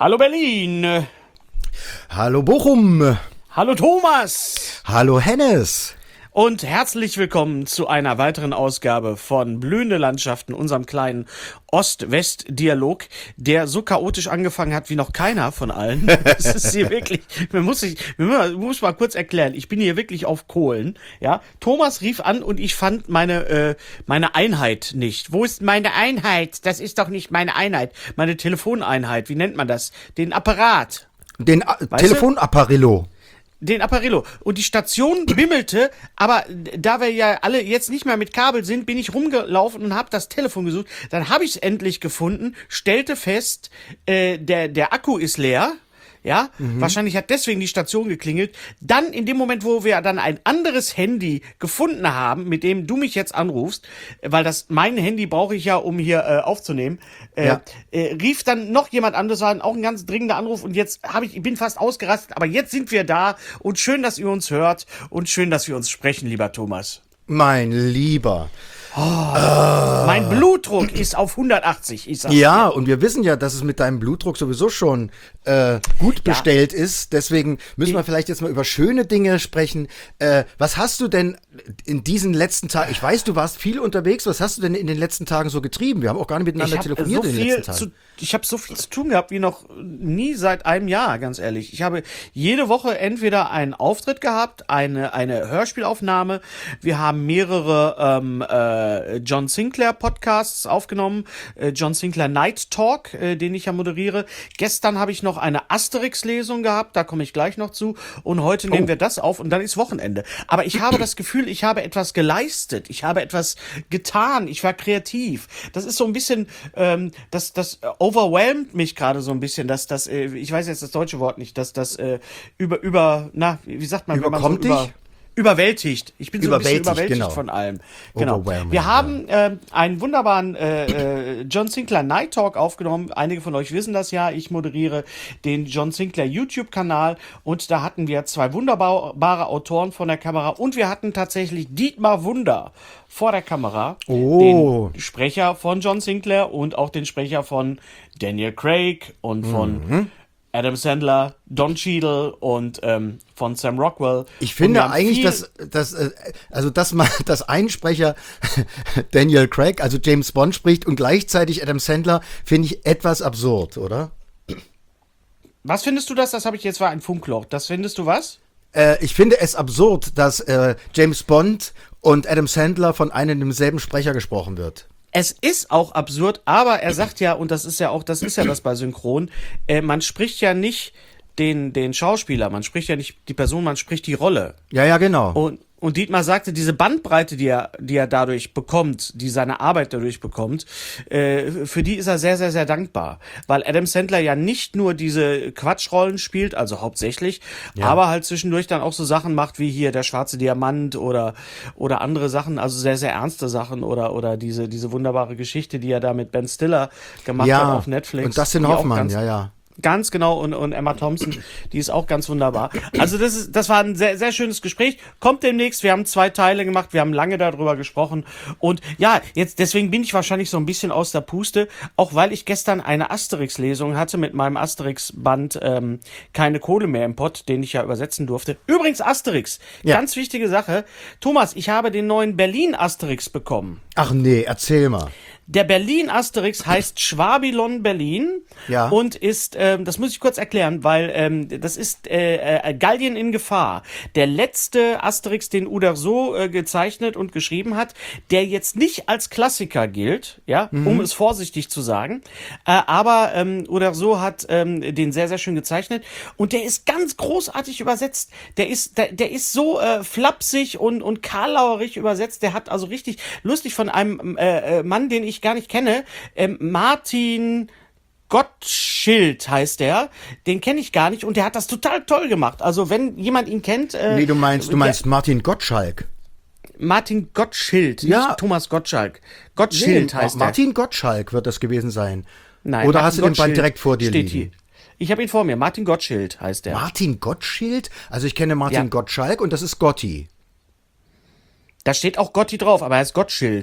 Hallo Berlin. Hallo Bochum. Hallo Thomas. Hallo Hennes. Und herzlich willkommen zu einer weiteren Ausgabe von Blühende Landschaften, unserem kleinen Ost-West-Dialog, der so chaotisch angefangen hat wie noch keiner von allen. Das ist hier wirklich, man muss mal kurz erklären, ich bin hier wirklich auf Kohlen, ja. Thomas rief an und ich fand meine Einheit nicht. Wo ist meine Einheit? Das ist doch nicht meine Einheit. Meine Telefoneinheit, wie nennt man das? Den Apparat. Den Telefonapparillo. Den Apparillo. Und die Station bimmelte, aber da wir ja alle jetzt nicht mehr mit Kabel sind, bin ich rumgelaufen und habe das Telefon gesucht. Dann habe ich es endlich gefunden, stellte fest, der Akku ist leer. Ja, wahrscheinlich hat deswegen die Station geklingelt. Dann in dem Moment, wo wir dann ein anderes Handy gefunden haben, mit dem du mich jetzt anrufst, weil mein Handy brauche ich ja, um hier aufzunehmen, rief dann noch jemand an. Das war auch ein ganz dringender Anruf und jetzt ich bin fast ausgerastet, aber jetzt sind wir da und schön, dass ihr uns hört und schön, dass wir uns sprechen, lieber Thomas. Mein Lieber. Mein Blutdruck ist auf 180, ich sag's Ja, dir. und wir wissen ja, dass es mit deinem Blutdruck sowieso schon gut bestellt ist. Deswegen müssen wir vielleicht jetzt mal über schöne Dinge sprechen. Was hast du denn in diesen letzten Tagen, ich weiß, du warst viel unterwegs, was hast du denn in den letzten Tagen so getrieben? Wir haben auch gar nicht miteinander telefoniert in den letzten Tagen. Ich habe so viel zu tun gehabt wie noch nie seit einem Jahr, ganz ehrlich. Ich habe jede Woche entweder einen Auftritt gehabt, eine Hörspielaufnahme. Wir haben mehrere John Sinclair Podcasts aufgenommen. John Sinclair Night Talk, den ich ja moderiere. Gestern habe ich noch eine Asterix-Lesung gehabt, da komme ich gleich noch zu. Und heute nehmen wir das auf und dann ist Wochenende. Aber ich habe das Gefühl, ich habe etwas geleistet. Ich habe etwas getan. Ich war kreativ. Das ist so ein bisschen, das overwhelmt mich gerade so ein bisschen, ich weiß jetzt das deutsche Wort nicht, wie sagt man, Überkommt wenn man so dich? Überwältigt. Ich bin so ein bisschen überwältigt genau. von allem. Genau. Overwhelming, Wir haben einen wunderbaren John Sinclair Night Talk aufgenommen. Einige von euch wissen das ja. Ich moderiere den John Sinclair YouTube-Kanal und da hatten wir zwei wunderbare Autoren von der Kamera und wir hatten tatsächlich Dietmar Wunder vor der Kamera. Oh. Den Sprecher von John Sinclair und auch den Sprecher von Daniel Craig und von Adam Sandler, Don Cheadle und von Sam Rockwell. Ich finde eigentlich, dass ein Sprecher Daniel Craig, also James Bond spricht und gleichzeitig Adam Sandler, finde ich etwas absurd, oder? Was findest du das? Das habe ich jetzt war ein Funkloch. Das findest du was? Ich finde es absurd, dass James Bond und Adam Sandler von einem und demselben Sprecher gesprochen wird. Es ist auch absurd, aber er sagt ja, und das ist ja das bei Synchron, man spricht ja nicht den Schauspieler, man spricht ja nicht die Person, man spricht die Rolle. Ja, genau. Und Dietmar sagte, diese Bandbreite, die er dadurch bekommt, die seine Arbeit dadurch bekommt, für die ist er sehr, sehr, sehr dankbar. Weil Adam Sandler ja nicht nur diese Quatschrollen spielt, also hauptsächlich, aber halt zwischendurch dann auch so Sachen macht, wie hier der schwarze Diamant oder andere Sachen, also sehr, sehr ernste Sachen oder diese wunderbare Geschichte, die er da mit Ben Stiller gemacht hat auf Netflix. Und Dustin Hoffmann, ja. Ganz genau, und Emma Thompson, die ist auch ganz wunderbar. Also das war ein sehr, sehr schönes Gespräch. Kommt demnächst, wir haben 2 Teile gemacht, wir haben lange darüber gesprochen. Und ja, deswegen bin ich wahrscheinlich so ein bisschen aus der Puste, auch weil ich gestern eine Asterix-Lesung hatte mit meinem Asterix-Band Keine Kohle mehr im Pott, den ich ja übersetzen durfte. Übrigens Asterix, ganz wichtige Sache. Thomas, ich habe den neuen Berlin-Asterix bekommen. Ach nee, erzähl mal. Der Berlin-Asterix heißt Schwabilon Berlin und ist, das muss ich kurz erklären, weil das ist Gallien in Gefahr. Der letzte Asterix, den Uderzo gezeichnet und geschrieben hat, der jetzt nicht als Klassiker gilt, um es vorsichtig zu sagen, aber Uderzo hat den sehr, sehr schön gezeichnet und der ist ganz großartig übersetzt. Der ist so flapsig und karlauerig übersetzt. Der hat also richtig lustig von einem Mann, den ich gar nicht kenne, Martin Gottschild heißt der, den kenne ich gar nicht und der hat das total toll gemacht. Also wenn jemand ihn kennt... nee, du meinst Martin Gottschalk. Martin Gottschild, nicht Thomas Gottschalk. Gottschild heißt der. Martin Gottschalk wird das gewesen sein. Nein, oder Martin hast du den Band direkt vor dir steht liegen? Hier. Ich habe ihn vor mir, Martin Gottschild heißt der. Martin Gottschild? Also ich kenne Martin Gottschalk und das ist Gotti. Da steht auch Gotti drauf, aber er heißt Gottschild.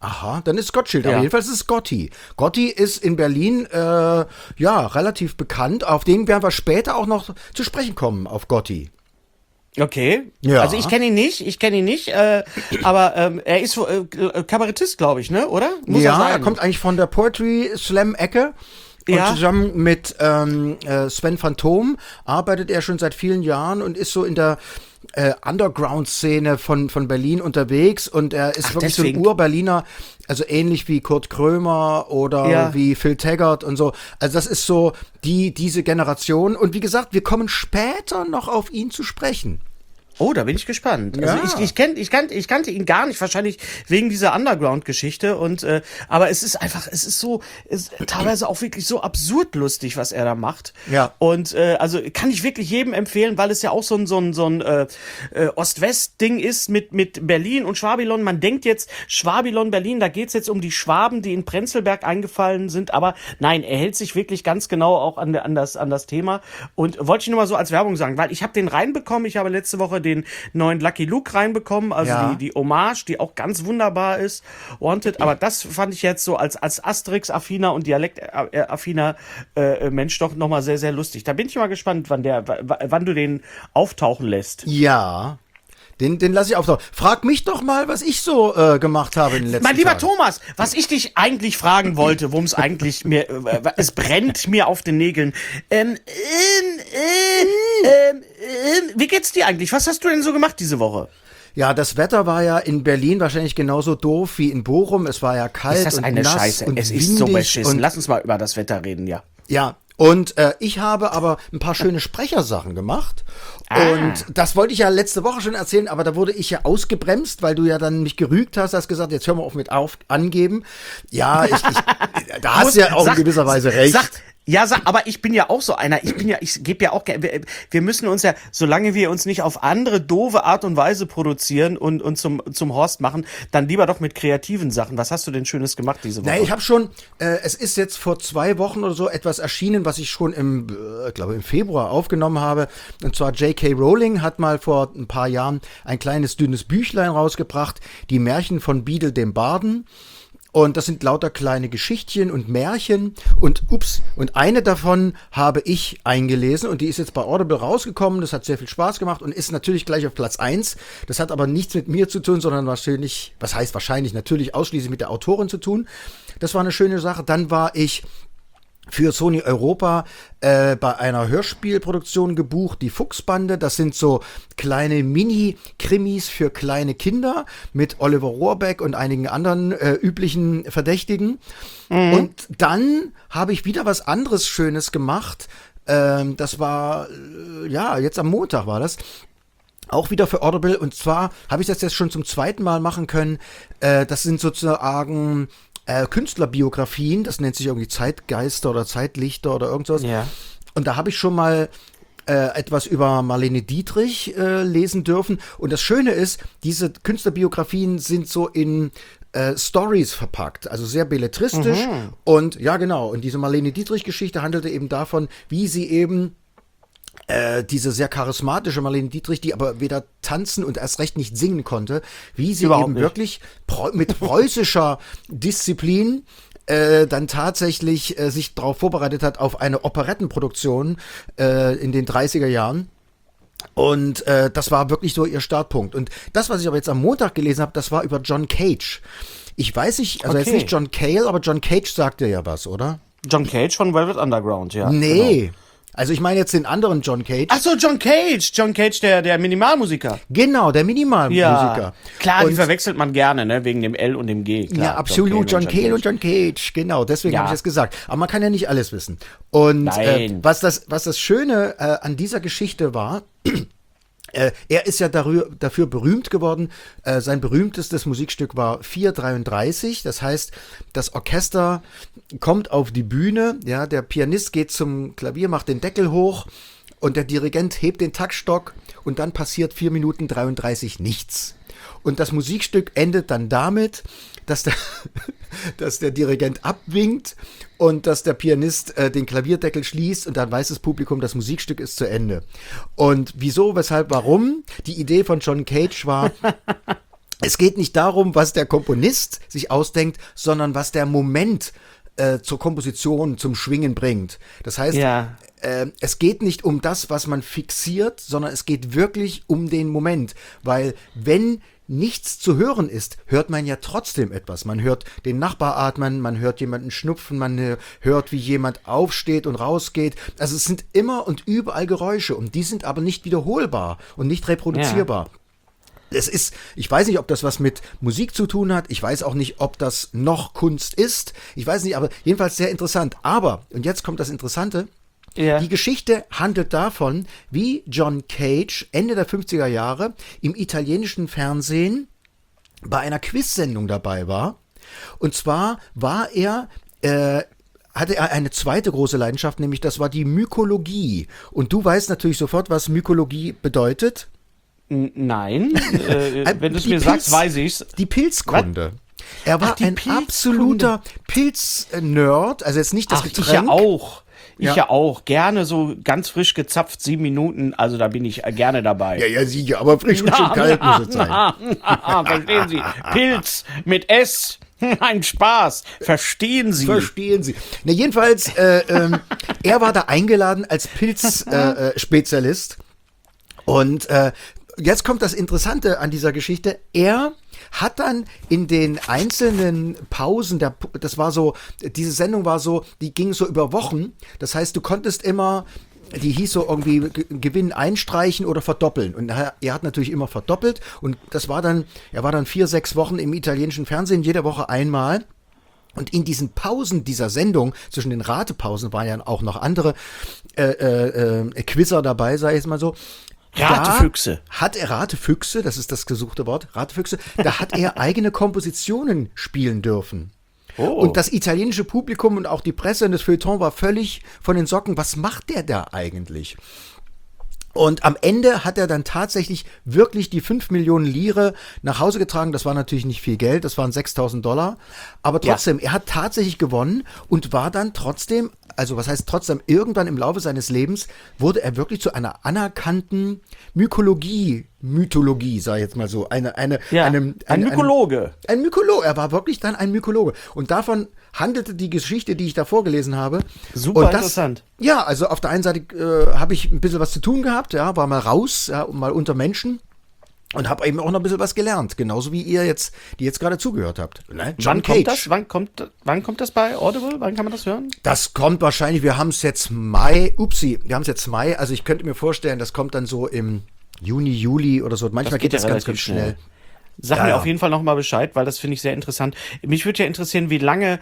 Aha, dann ist Gottschild. Aber jedenfalls ist es Gotti. Gotti ist in Berlin relativ bekannt. Auf den werden wir später auch noch zu sprechen kommen, auf Gotti. Okay. Ja. Also ich kenne ihn nicht, aber er ist Kabarettist, glaube ich, ne? Oder? Muss er sein. Er kommt eigentlich von der Poetry Slam Ecke. Und zusammen mit Sven Phantom arbeitet er schon seit vielen Jahren und ist so in der Underground-Szene von Berlin unterwegs. Und er ist wirklich deswegen so ein Ur-Berliner, also ähnlich wie Kurt Krömer oder wie Phil Taggart und so. Also das ist so diese Generation. Und wie gesagt, wir kommen später noch auf ihn zu sprechen. Oh, da bin ich gespannt. Also ich kannte ihn gar nicht, wahrscheinlich wegen dieser Underground-Geschichte und aber es ist teilweise auch wirklich so absurd lustig, was er da macht. Ja. Und also kann ich wirklich jedem empfehlen, weil es ja auch so ein Ost-West-Ding ist mit Berlin und Schwabilon. Man denkt jetzt Schwabilon Berlin, da geht's jetzt um die Schwaben, die in Prenzlberg eingefallen sind, aber nein, er hält sich wirklich ganz genau auch an das Thema und wollte ich nur mal so als Werbung sagen, weil ich habe den reinbekommen, ich habe letzte Woche den neuen Lucky Luke reinbekommen, also die Hommage, die auch ganz wunderbar ist, Wanted, aber das fand ich jetzt so als Asterix-affiner und Dialekt-affiner Mensch doch nochmal sehr, sehr lustig. Da bin ich mal gespannt, wann du den auftauchen lässt. Ja, den lasse ich auftauchen. Frag mich doch mal, was ich so gemacht habe in den letzten Mein lieber Tagen. Thomas, was ich dich eigentlich fragen wollte, worum es eigentlich es brennt mir auf den Nägeln. Wie geht's dir eigentlich? Was hast du denn so gemacht diese Woche? Ja, das Wetter war ja in Berlin wahrscheinlich genauso doof wie in Bochum. Es war ja kalt und nass. Ist das eine Scheiße? Und es ist so beschissen. Lass uns mal über das Wetter reden, ja. Ja, und ich habe aber ein paar schöne Sprechersachen gemacht. Und das wollte ich ja letzte Woche schon erzählen, aber da wurde ich ja ausgebremst, weil du ja dann mich gerügt hast gesagt, jetzt hör mal auf angeben. Ja, da hast du ja auch in gewisser Weise recht. Aber ich bin ja auch so einer, ich gebe ja auch, wir müssen uns ja, solange wir uns nicht auf andere doofe Art und Weise produzieren und zum Horst machen, dann lieber doch mit kreativen Sachen. Was hast du denn Schönes gemacht diese Woche? Nee, ich habe schon, es ist jetzt vor 2 Wochen oder so etwas erschienen, was ich schon im Februar aufgenommen habe. Und zwar J.K. Rowling hat mal vor ein paar Jahren ein kleines, dünnes Büchlein rausgebracht, die Märchen von Beadle dem Barden. Und das sind lauter kleine Geschichtchen und Märchen und eine davon habe ich eingelesen und die ist jetzt bei Audible rausgekommen. Das hat sehr viel Spaß gemacht und ist natürlich gleich auf Platz 1. Das hat aber nichts mit mir zu tun, sondern wahrscheinlich natürlich ausschließlich mit der Autorin zu tun. Das war eine schöne Sache. Dann war ich für Sony Europa bei einer Hörspielproduktion gebucht, die Fuchsbande. Das sind so kleine Mini-Krimis für kleine Kinder mit Oliver Rohrbeck und einigen anderen üblichen Verdächtigen. Mhm. Und dann habe ich wieder was anderes Schönes gemacht. Das war, jetzt am Montag war das. Auch wieder für Audible. Und zwar habe ich das jetzt schon zum 2. Mal machen können. Das sind sozusagen Künstlerbiografien, das nennt sich irgendwie Zeitgeister oder Zeitlichter oder irgendwas. Ja. Und da habe ich schon mal etwas über Marlene Dietrich lesen dürfen. Und das Schöne ist, diese Künstlerbiografien sind so in Stories verpackt, also sehr belletristisch. Mhm. Und ja, genau. Und diese Marlene Dietrich-Geschichte handelte eben davon, wie sie eben diese sehr charismatische Marlene Dietrich, die aber weder tanzen und erst recht nicht singen konnte, wie sie überhaupt eben nicht wirklich mit preußischer Disziplin dann tatsächlich sich darauf vorbereitet hat auf eine Operettenproduktion in den 30er Jahren. Und das war wirklich so ihr Startpunkt. Und das, was ich aber jetzt am Montag gelesen habe, das war über John Cage. Ich weiß nicht, also jetzt nicht John Cale, aber John Cage sagt dir ja was, oder? John Cage von Velvet Underground, ja. Nee. Genau. Also ich meine jetzt den anderen John Cage. Ach so, John Cage, der Minimalmusiker. Genau, der Minimalmusiker. Ja, klar, die verwechselt man gerne, ne, wegen dem L und dem G. Klar, ja, absolut, John Cale und John Cage, genau, deswegen habe ich es gesagt. Aber man kann ja nicht alles wissen. Und was das Schöne an dieser Geschichte war, er ist ja dafür berühmt geworden. Sein berühmtestes Musikstück war 4:33. Das heißt, das Orchester kommt auf die Bühne. Ja, der Pianist geht zum Klavier, macht den Deckel hoch und der Dirigent hebt den Taktstock und dann passiert 4:33 nichts. Und das Musikstück endet dann damit, dass der Dirigent abwinkt und dass der Pianist den Klavierdeckel schließt und dann weiß das Publikum, das Musikstück ist zu Ende. Und wieso, weshalb, warum? Die Idee von John Cage war, Es geht nicht darum, was der Komponist sich ausdenkt, sondern was der Moment zur Komposition, zum Schwingen bringt. Das heißt, es geht nicht um das, was man fixiert, sondern es geht wirklich um den Moment. Weil wenn nichts zu hören ist, hört man ja trotzdem etwas. Man hört den Nachbar atmen, man hört jemanden schnupfen, man hört, wie jemand aufsteht und rausgeht. Also es sind immer und überall Geräusche und die sind aber nicht wiederholbar und nicht reproduzierbar. Ich weiß nicht, ob das was mit Musik zu tun hat. Ich weiß auch nicht, ob das noch Kunst ist. Ich weiß nicht, aber jedenfalls sehr interessant. Aber, und jetzt kommt das Interessante, die Geschichte handelt davon, wie John Cage Ende der 50er Jahre im italienischen Fernsehen bei einer Quiz-Sendung dabei war. Und zwar hatte er eine zweite große Leidenschaft, nämlich das war die Mykologie. Und du weißt natürlich sofort, was Mykologie bedeutet. Nein, wenn du es mir sagst, weiß ich's. Die Pilzkunde. Was? Er war ein absoluter Pilz-Nerd, also jetzt nicht das Getränk. Ich ja auch. Ich ja auch. Gerne so ganz frisch gezapft, 7 Minuten, also da bin ich gerne dabei. Ja, sicher, aber frisch und schön kalt muss es sein. Verstehen Sie? Pilz mit S. Ein Spaß. Verstehen Sie. Na, jedenfalls, er war da eingeladen als Pilz-Spezialist. Und jetzt kommt das Interessante an dieser Geschichte. Er hat dann in den einzelnen Pausen, diese Sendung war so, die ging so über Wochen. Das heißt, du konntest immer, die hieß so irgendwie Gewinn einstreichen oder verdoppeln. Und er hat natürlich immer verdoppelt. Und er war dann 4-6 Wochen im italienischen Fernsehen, jede Woche einmal. Und in diesen Pausen dieser Sendung, zwischen den Ratepausen waren ja auch noch andere Quizzer dabei, sage ich jetzt mal so. Ratefüchse. Ratefüchse, das ist das gesuchte Wort, Ratefüchse, da hat er eigene Kompositionen spielen dürfen. Oh. Und das italienische Publikum und auch die Presse und das Feuilleton war völlig von den Socken. Was macht der da eigentlich? Und am Ende hat er dann tatsächlich wirklich die 5 Millionen Lire nach Hause getragen. Das war natürlich nicht viel Geld, das waren $6.000. Aber trotzdem, er hat tatsächlich gewonnen und war dann trotzdem, also was heißt trotzdem, irgendwann im Laufe seines Lebens wurde er wirklich zu einer anerkannten Mythologie, sag ich jetzt mal so. Ein Mykologe. Ein Mykologe, er war wirklich dann ein Mykologe. Und davon handelte die Geschichte, die ich da vorgelesen habe. Super interessant. Ja, also auf der einen Seite habe ich ein bisschen was zu tun gehabt, war mal raus, mal unter Menschen. Und habe eben auch noch ein bisschen was gelernt, genauso wie ihr jetzt, die jetzt gerade zugehört habt. Ne? John Cage. Wann kommt das bei Audible? Wann kann man das hören? Das kommt wahrscheinlich, wir haben es jetzt Mai, also ich könnte mir vorstellen, das kommt dann so im Juni, Juli oder so. Manchmal geht das ganz schnell. Sag mir auf jeden Fall nochmal Bescheid, weil das finde ich sehr interessant. Mich würde ja interessieren, wie lange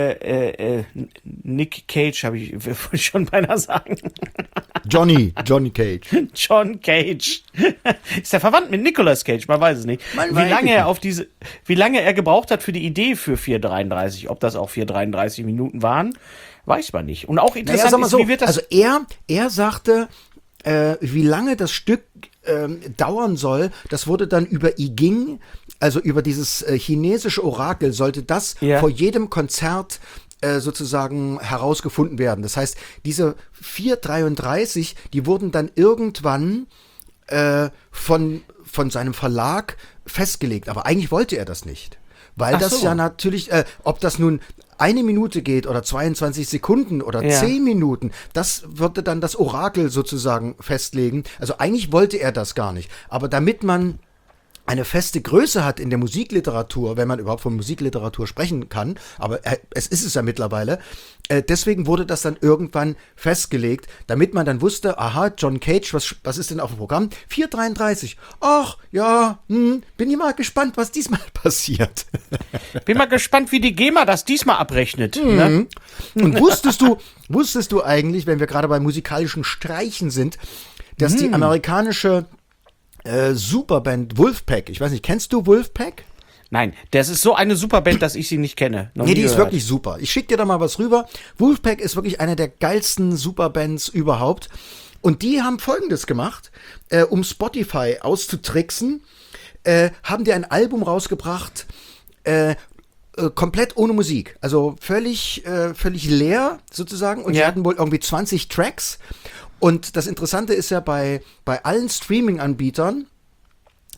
Nick Cage, wollte ich schon beinahe sagen. Johnny Cage. John Cage. Ist der verwandt mit Nicolas Cage? Man weiß es nicht. Wie lange er gebraucht hat für die Idee für 4:33, ob das auch 4:33 Minuten waren, weiß man nicht. Und auch interessant ist, wie wird das... Also er sagte, wie lange das Stück dauern soll, das wurde dann über I Ging, also über dieses chinesische Orakel, sollte das vor jedem Konzert sozusagen herausgefunden werden. Das heißt, diese 4:33, die wurden dann irgendwann von seinem Verlag festgelegt. Aber eigentlich wollte er das nicht. Weil das ja natürlich, ob das nun 1 Minute geht oder 22 Sekunden oder 10 Minuten, das würde dann das Orakel sozusagen festlegen. Also eigentlich wollte er das gar nicht. Aber damit man eine feste Größe hat in der Musikliteratur, wenn man überhaupt von Musikliteratur sprechen kann, aber es ist es ja mittlerweile, deswegen wurde das dann irgendwann festgelegt, damit man dann wusste, aha, John Cage, was ist denn auf dem Programm? 4:33. Ach, ja, bin ich mal gespannt, was diesmal passiert. Bin mal gespannt, wie die GEMA das diesmal abrechnet. Ne? Und wusstest du eigentlich, wenn wir gerade bei musikalischen Streichen sind, dass die amerikanische Superband Wolfpack, ich weiß nicht, kennst du Wolfpack? Nein, das ist so eine Superband, dass ich sie nicht kenne. Nee, die ist wirklich super. Ich schicke dir da mal was rüber. Wolfpack ist wirklich eine der geilsten Superbands überhaupt. Und die haben Folgendes gemacht, um Spotify auszutricksen, haben die ein Album rausgebracht, komplett ohne Musik. Also völlig leer sozusagen. Und die hatten wohl irgendwie 20 Tracks. Und das Interessante ist ja, bei allen Streaming-Anbietern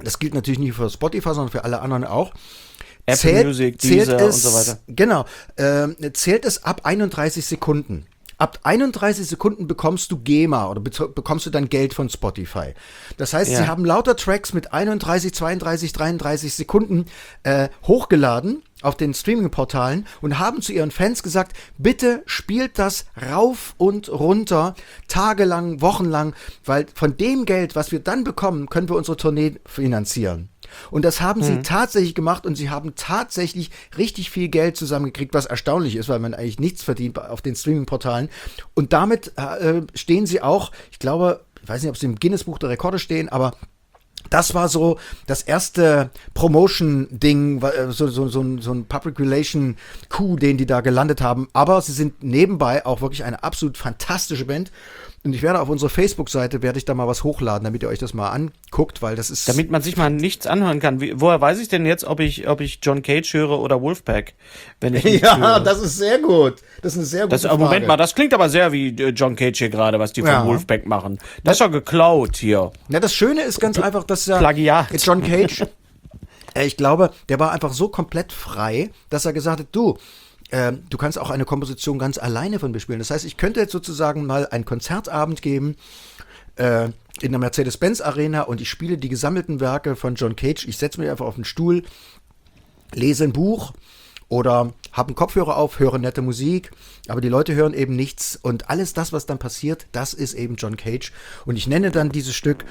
das gilt natürlich nicht für Spotify, sondern für alle anderen auch, Apple Music, Deezer und so weiter. Genau, zählt es ab 31 Sekunden. Ab 31 Sekunden bekommst du GEMA oder bekommst du dann Geld von Spotify. Das heißt, sie haben lauter Tracks mit 31, 32, 33 Sekunden hochgeladen auf den Streaming-Portalen und haben zu ihren Fans gesagt, bitte spielt das rauf und runter, tagelang, wochenlang, weil von dem Geld, was wir dann bekommen, können wir unsere Tournee finanzieren. Und das haben sie tatsächlich gemacht und sie haben tatsächlich richtig viel Geld zusammengekriegt, was erstaunlich ist, weil man eigentlich nichts verdient auf den Streaming-Portalen. Und damit stehen sie auch, ich glaube, ich weiß nicht, ob sie im Guinness-Buch der Rekorde stehen, aber das war so das erste Promotion-Ding, so ein Public Relation-Coup, den die da gelandet haben. Aber sie sind nebenbei auch wirklich eine absolut fantastische Band. Und ich werde auf unserer Facebook-Seite, werde ich da mal was hochladen, damit ihr euch das mal anguckt, weil das ist... Damit man sich mal nichts anhören kann. Woher weiß ich denn jetzt, ob ich John Cage höre oder Wolfpack? Wenn ich höre? Das ist sehr gut. Das ist eine sehr gute Frage. Moment mal, das klingt aber sehr wie John Cage hier gerade, was die von Wolfpack machen. Das ist ja geklaut hier. Na, das Schöne ist ganz einfach, dass ja Plagiat. John Cage, ich glaube, der war einfach so komplett frei, dass er gesagt hat, du kannst auch eine Komposition ganz alleine von mir spielen. Das heißt, ich könnte jetzt sozusagen mal einen Konzertabend geben in der Mercedes-Benz Arena und ich spiele die gesammelten Werke von John Cage. Ich setze mich einfach auf den Stuhl, lese ein Buch oder habe einen Kopfhörer auf, höre nette Musik, aber die Leute hören eben nichts und alles das, was dann passiert, das ist eben John Cage. Und ich nenne dann dieses Stück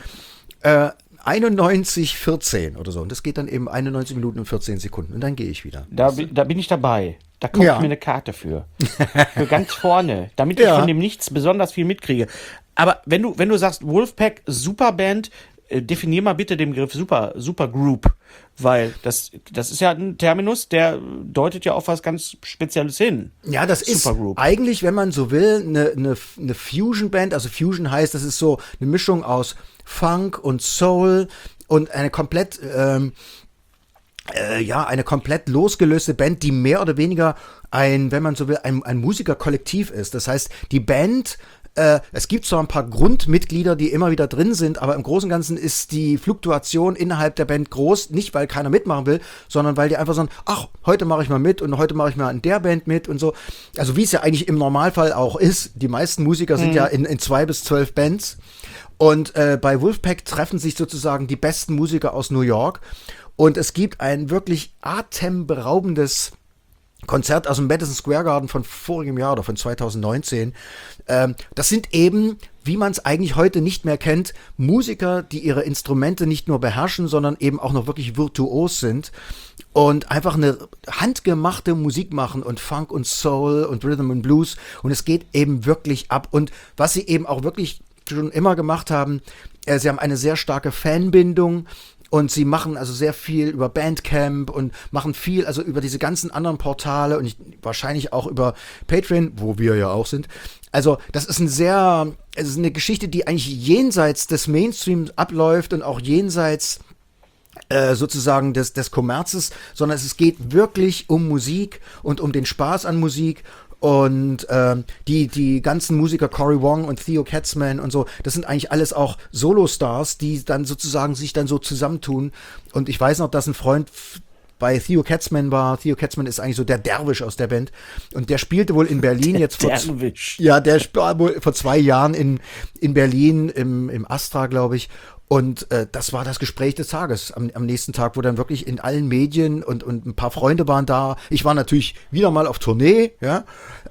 91:14 oder so. Und das geht dann eben 91 Minuten und 14 Sekunden. Und dann gehe ich wieder. Da bin ich dabei. Da kaufe ich mir eine Karte für. Für ganz vorne. Damit ich von dem Nichts besonders viel mitkriege. Aber wenn du sagst, Wolfpack, Superband, definier mal bitte den Begriff Supergroup. Weil das ist ja ein Terminus, der deutet ja auf was ganz Spezielles hin. Ja, das Supergroup ist eigentlich, wenn man so will, eine Fusion-Band. Also Fusion heißt, das ist so eine Mischung aus Funk und Soul und eine komplett losgelöste Band, die mehr oder weniger wenn man so will, ein Musikerkollektiv ist. Das heißt, die Band, es gibt zwar ein paar Grundmitglieder, die immer wieder drin sind, aber im Großen und Ganzen ist die Fluktuation innerhalb der Band groß, nicht weil keiner mitmachen will, sondern weil die einfach sagen, ach, heute mache ich mal mit und heute mache ich mal in der Band mit und so. Also wie es ja eigentlich im Normalfall auch ist. Die meisten Musiker sind ja in 2 bis 12 Bands. Und bei Wolfpack treffen sich sozusagen die besten Musiker aus New York. Und es gibt ein wirklich atemberaubendes Konzert aus dem Madison Square Garden von vorigem Jahr oder von 2019. Das sind eben, wie man es eigentlich heute nicht mehr kennt, Musiker, die ihre Instrumente nicht nur beherrschen, sondern eben auch noch wirklich virtuos sind und einfach eine handgemachte Musik machen und Funk und Soul und Rhythm and Blues. Und es geht eben wirklich ab. Und was sie eben auch wirklich schon immer gemacht haben, sie haben eine sehr starke Fanbindung. Und sie machen also sehr viel über Bandcamp und machen viel, also über diese ganzen anderen Portale und wahrscheinlich auch über Patreon, wo wir ja auch sind. Also das ist es ist eine Geschichte, die eigentlich jenseits des Mainstreams abläuft und auch jenseits sozusagen des Kommerzes, sondern es geht wirklich um Musik und um den Spaß an Musik. Und die ganzen Musiker, Cory Wong und Theo Katzman und so, das sind eigentlich alles auch Solo-Stars, die dann sozusagen sich dann so zusammentun. Und ich weiß noch, dass ein Freund bei Theo Katzman war. Theo Katzman ist eigentlich so der Derwisch aus der Band. Und der spielte wohl in Berlin der der spielt wohl vor 2 Jahren in Berlin im Astra, glaube ich. Und das war das Gespräch des Tages am nächsten Tag, wo dann wirklich in allen Medien und ein paar Freunde waren da. Ich war natürlich wieder mal auf Tournee, ja.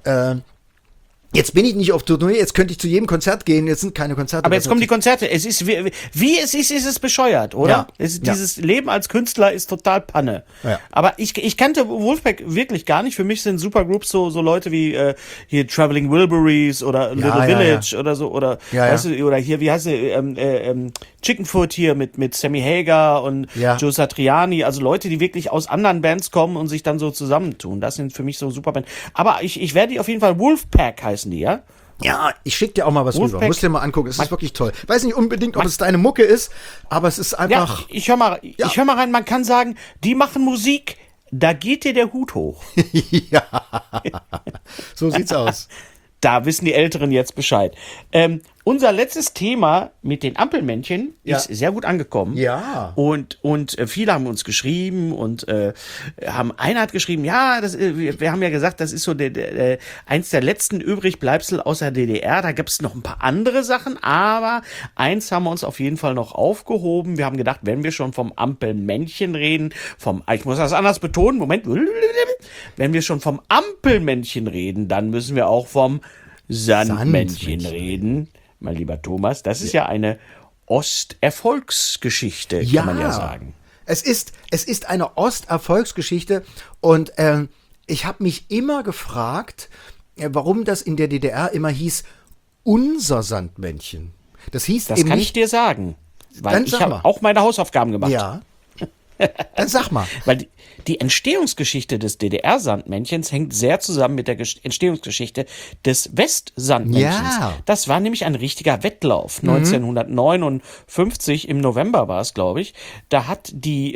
Jetzt bin ich nicht auf Tournee, jetzt könnte ich zu jedem Konzert gehen, jetzt sind keine Konzerte. Aber jetzt kommen die Konzerte. Es ist, wie es ist es bescheuert, oder? Ja. Dieses Leben als Künstler ist total Panne. Ja. Aber ich kannte Wolfpack wirklich gar nicht. Für mich sind Supergroups so Leute wie hier Traveling Wilburys oder Little Village oder so. Oder weißt du, oder hier, wie heißt Chickenfoot hier mit Sammy Hagar und Joe Satriani. Also Leute, die wirklich aus anderen Bands kommen und sich dann so zusammentun. Das sind für mich so Superbands. Aber ich werde die auf jeden Fall Wolfpack heißen die, ja? Ja, ich schick dir auch mal was rüber. Musst dir mal angucken. Es ist wirklich toll. Weiß nicht unbedingt, ob es deine Mucke ist, aber es ist einfach. Ja, ich hör mal rein. Man kann sagen, die machen Musik, da geht dir der Hut hoch. Ja. So sieht's aus. Da wissen die Älteren jetzt Bescheid. unser letztes Thema mit den Ampelmännchen ist sehr gut angekommen. Ja. Und viele haben uns geschrieben und einer hat geschrieben, ja, wir haben ja gesagt, das ist so eins der letzten Übrigbleibsel aus der DDR. Da gibt es noch ein paar andere Sachen, aber eins haben wir uns auf jeden Fall noch aufgehoben. Wir haben gedacht, wenn wir schon vom Ampelmännchen reden, ich muss das anders betonen, Moment, wenn wir schon vom Ampelmännchen reden, dann müssen wir auch vom Sandmännchen reden. Mein lieber Thomas, das ist ja eine Osterfolgsgeschichte, kann man ja sagen. Es ist eine Osterfolgsgeschichte und ich habe mich immer gefragt, warum das in der DDR immer hieß, unser Sandmännchen. Das hieß das eben kann nicht, ich dir sagen, weil ich habe auch meine Hausaufgaben gemacht. Ja. Dann sag mal. Weil die Entstehungsgeschichte des DDR-Sandmännchens hängt sehr zusammen mit der Entstehungsgeschichte des West-Sandmännchens. Ja. Das war nämlich ein richtiger Wettlauf. 1959 im November war es, glaube ich. Da hat die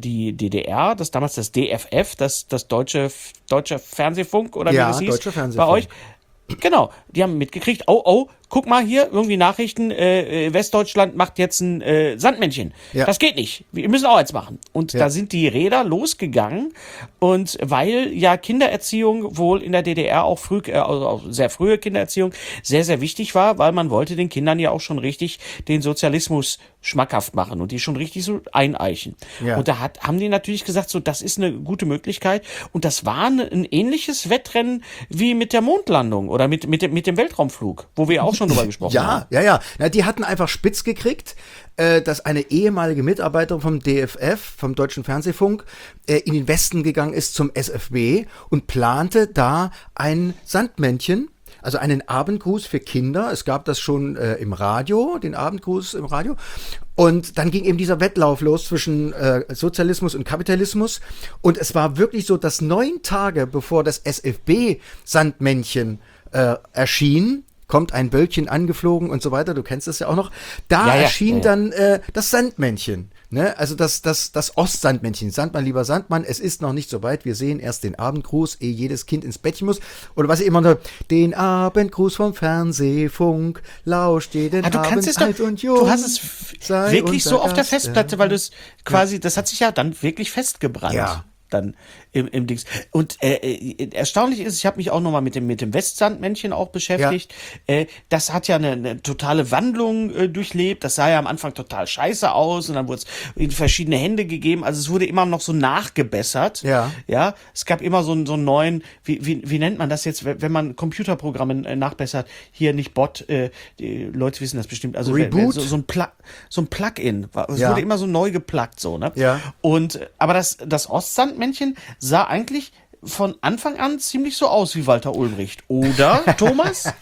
DDR, damals das DFF, das Deutsche Fernsehfunk oder wie das hieß, Deutsche Fernsehfunk. bei euch. Genau, die haben mitgekriegt, guck mal hier, irgendwie Nachrichten, Westdeutschland macht jetzt ein Sandmännchen. Ja. Das geht nicht, wir müssen auch eins machen. Und da sind die Räder losgegangen und weil ja Kindererziehung wohl in der DDR auch auch sehr frühe Kindererziehung sehr, sehr wichtig war, weil man wollte den Kindern ja auch schon richtig den Sozialismus schmackhaft machen und die schon richtig so eineichen. Ja. Und da haben die natürlich gesagt, so das ist eine gute Möglichkeit und das war ein ähnliches Wettrennen wie mit der Mondlandung oder mit dem Weltraumflug, wo wir auch schon drüber gesprochen haben. Ja. Na, die hatten einfach spitz gekriegt, dass eine ehemalige Mitarbeiterin vom DFF, vom Deutschen Fernsehfunk, in den Westen gegangen ist zum SFB und plante da ein Sandmännchen, also einen Abendgruß für Kinder. Es gab das schon im Radio, den Abendgruß im Radio. Und dann ging eben dieser Wettlauf los zwischen Sozialismus und Kapitalismus. Und es war wirklich so, dass 9 Tage bevor das SFB-Sandmännchen erschien, kommt ein Böllchen angeflogen und so weiter, du kennst das ja auch noch, erschien dann das Sandmännchen. Ne? Also das Ostsandmännchen. Sandmann, lieber Sandmann, es ist noch nicht so weit. Wir sehen erst den Abendgruß, ehe jedes Kind ins Bettchen muss. Oder was ich immer noch, den Abendgruß vom Fernsehfunk, lauscht jeden Abend alt und jung. Du hast es wirklich so auf der Festplatte, weil du es quasi, das hat sich ja dann wirklich festgebrannt. Ja. Dann im Dings. Und erstaunlich ist, ich habe mich auch nochmal mit dem Westsandmännchen auch beschäftigt. Ja. Das hat ja eine totale Wandlung durchlebt. Das sah ja am Anfang total scheiße aus und dann wurde es in verschiedene Hände gegeben. Also es wurde immer noch so nachgebessert. Ja. Ja. Es gab immer so einen neuen, wie nennt man das jetzt, wenn man Computerprogramme nachbessert? Hier nicht Bot, die Leute wissen das bestimmt. Also Reboot? So ein Plugin. Es wurde immer so neu gepluggt, so, ne? Ja. Aber das Ostsandmännchen sah eigentlich von Anfang an ziemlich so aus wie Walter Ulbricht. Oder, Thomas?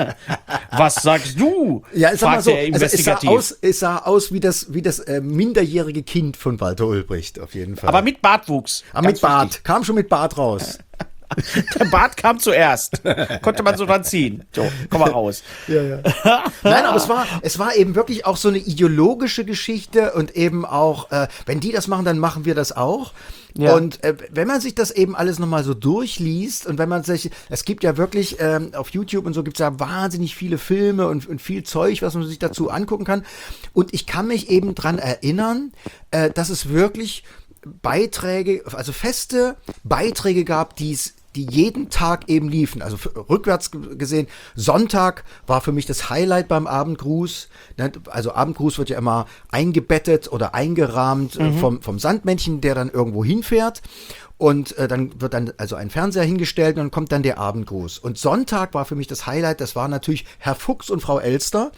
Was sagst du? Ja, es fragt er investigativ. Also es sah aus wie das minderjährige Kind von Walter Ulbricht, auf jeden Fall. Aber mit Bartwuchs. Mit Bart. Wichtig. Kam schon mit Bart raus. Der Bart kam zuerst. Konnte man so dran ziehen. So, komm mal raus. Ja. Nein, aber es war eben wirklich auch so eine ideologische Geschichte und eben auch, wenn die das machen, dann machen wir das auch. Ja. Und wenn man sich das eben alles nochmal so durchliest und wenn man sich, es gibt ja wirklich auf YouTube und so gibt es ja wahnsinnig viele Filme und viel Zeug, was man sich dazu angucken kann. Und ich kann mich eben dran erinnern, dass es wirklich Beiträge, also feste Beiträge gab, die jeden Tag eben liefen. Also rückwärts gesehen, Sonntag war für mich das Highlight beim Abendgruß. Also Abendgruß wird ja immer eingebettet oder eingerahmt vom Sandmännchen, der dann irgendwo hinfährt. Und dann wird dann also ein Fernseher hingestellt und dann kommt dann der Abendgruß. Und Sonntag war für mich das Highlight, das war natürlich Herr Fuchs und Frau Elster.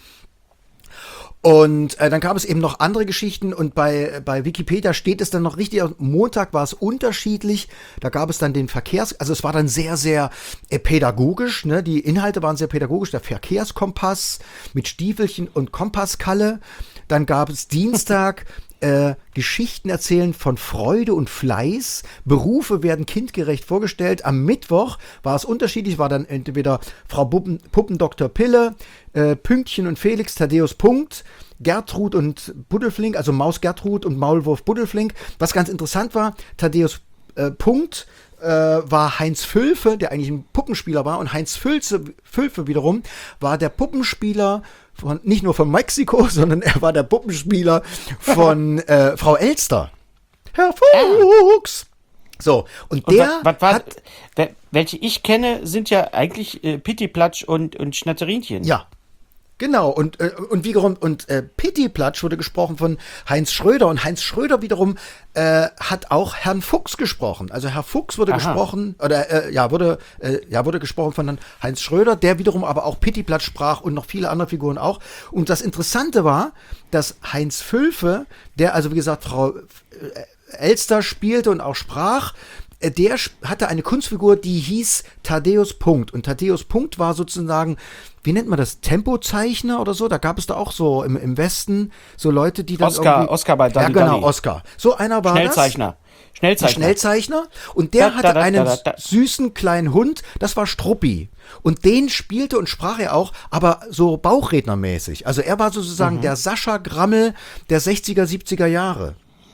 Und dann gab es eben noch andere Geschichten und bei Wikipedia steht es dann noch richtig, Montag war es unterschiedlich, da gab es dann also es war dann sehr, sehr pädagogisch, ne? Die Inhalte waren sehr pädagogisch, der Verkehrskompass mit Stiefelchen und Kompasskalle, dann gab es Dienstag Geschichten erzählen von Freude und Fleiß. Berufe werden kindgerecht vorgestellt. Am Mittwoch war es unterschiedlich, war dann entweder Frau Puppendoktor Pille, Pünktchen und Felix, Thaddeus Punkt, Gertrud und Buddelflink, also Maus Gertrud und Maulwurf Buddelflink. Was ganz interessant war, Thaddeus Punkt war Heinz Völfe, der eigentlich ein Puppenspieler war, und Heinz Völfe wiederum war der Puppenspieler nicht nur von Mexiko, sondern er war der Puppenspieler von Frau Elster. Herr Fuchs! So, und der welche ich kenne, sind ja eigentlich Pittiplatsch und Schnatterinchen. Ja, genau. Und wiederum, Pittiplatsch wurde gesprochen von Heinz Schröder. Und Heinz Schröder wiederum hat auch Herrn Fuchs gesprochen. Also Herr Fuchs wurde gesprochen, wurde gesprochen von Heinz Schröder, der wiederum aber auch Pittiplatsch sprach und noch viele andere Figuren auch. Und das Interessante war, dass Heinz Völfe, der also wie gesagt Frau Elster spielte und auch sprach, der hatte eine Kunstfigur, die hieß Thaddäus Punkt. Und Thaddäus Punkt war sozusagen, wie nennt man das, Tempozeichner oder so? Da gab es da auch so im Westen so Leute, die dann Oscar bei Dalli. Ja, genau, Oscar. So einer war Schnellzeichner. Und der hatte einen süßen kleinen Hund, das war Struppi. Und den spielte und sprach er auch, aber so bauchrednermäßig. Also er war sozusagen der Sascha Grammel der 60er, 70er Jahre.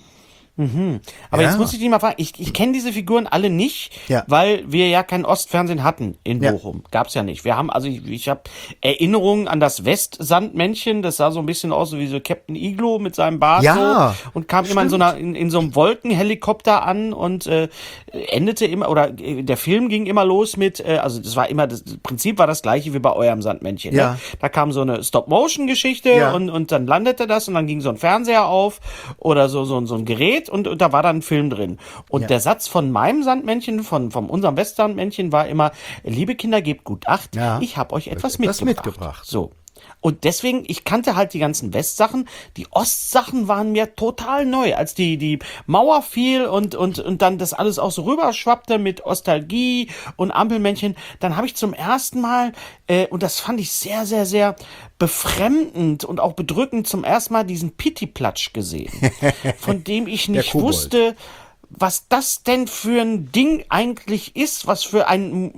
Aber jetzt muss ich dich mal fragen, ich kenne diese Figuren alle nicht, weil wir ja kein Ostfernsehen hatten in Bochum. Gab's ja nicht. Wir haben, also ich habe Erinnerungen an das Westsandmännchen, das sah so ein bisschen aus wie so Captain Iglo mit seinem Bart so und kam immer in so einem Wolkenhelikopter an und endete immer, oder der Film ging immer los mit, also das war immer, das Prinzip war das gleiche wie bei eurem Sandmännchen. Ja. Ne? Da kam so eine Stop-Motion-Geschichte und dann landete das und dann ging so ein Fernseher auf oder so ein Gerät und da war dann ein Film drin. Und der Satz von meinem Sandmännchen, von unserem Westsandmännchen war immer, liebe Kinder, gebt gut Acht, ich habe euch etwas mitgebracht. So. Und deswegen, ich kannte halt die ganzen Westsachen. Die Ostsachen waren mir total neu. Als die Mauer fiel und dann das alles auch so rüberschwappte mit Ostalgie und Ampelmännchen, dann habe ich zum ersten Mal, und das fand ich sehr, sehr, sehr befremdend und auch bedrückend, zum ersten Mal diesen Pittiplatsch gesehen, von dem ich nicht wusste, was das denn für ein Ding eigentlich ist, was für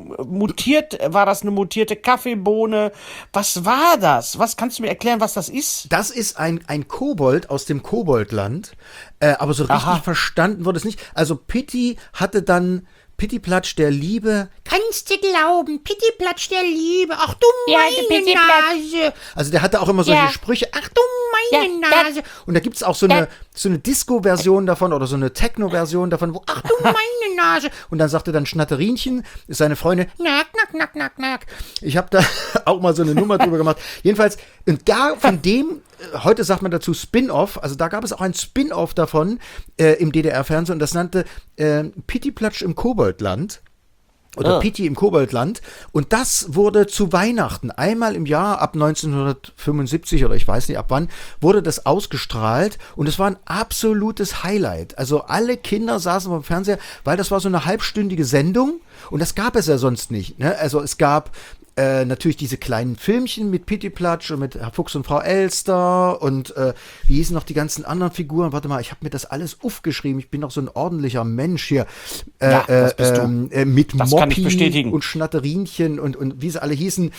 war das eine mutierte Kaffeebohne? Was war das? Was kannst du mir erklären, was das ist? Das ist ein Kobold aus dem Koboldland, aber so richtig verstanden wurde es nicht. Also Pitti hatte dann Pittiplatsch der Liebe. Kannst du glauben, Pittiplatsch der Liebe. Ach du meine Nase. Also der hatte auch immer solche Sprüche. Ach du meine Nase. Und da gibt's auch so eine Disco-Version davon oder so eine Techno-Version davon, wo ach du meine Nase. Und dann sagte dann Schnatterinchen, seine Freundin, nack, nack, nack, nack, nack. Ich habe da auch mal so eine Nummer drüber gemacht. Jedenfalls, und da von dem, heute sagt man dazu Spin-Off, also da gab es auch ein Spin-Off davon im DDR-Fernsehen und das nannte Pittiplatsch im Koboldland. Oder Pitti im Koboldland. Und das wurde zu Weihnachten, einmal im Jahr, ab 1975 oder ich weiß nicht ab wann, wurde das ausgestrahlt. Und es war ein absolutes Highlight. Also alle Kinder saßen vom Fernseher, weil das war so eine halbstündige Sendung. Und das gab es ja sonst nicht. Ne? Also es gab natürlich diese kleinen Filmchen mit Pittiplatsch und mit Herr Fuchs und Frau Elster und wie hießen noch die ganzen anderen Figuren? Warte mal, ich habe mir das alles aufgeschrieben. Ich bin doch so ein ordentlicher Mensch hier. Das bist du. Mit das Moppi kann ich bestätigen. Und Schnatterinchen und wie sie alle hießen.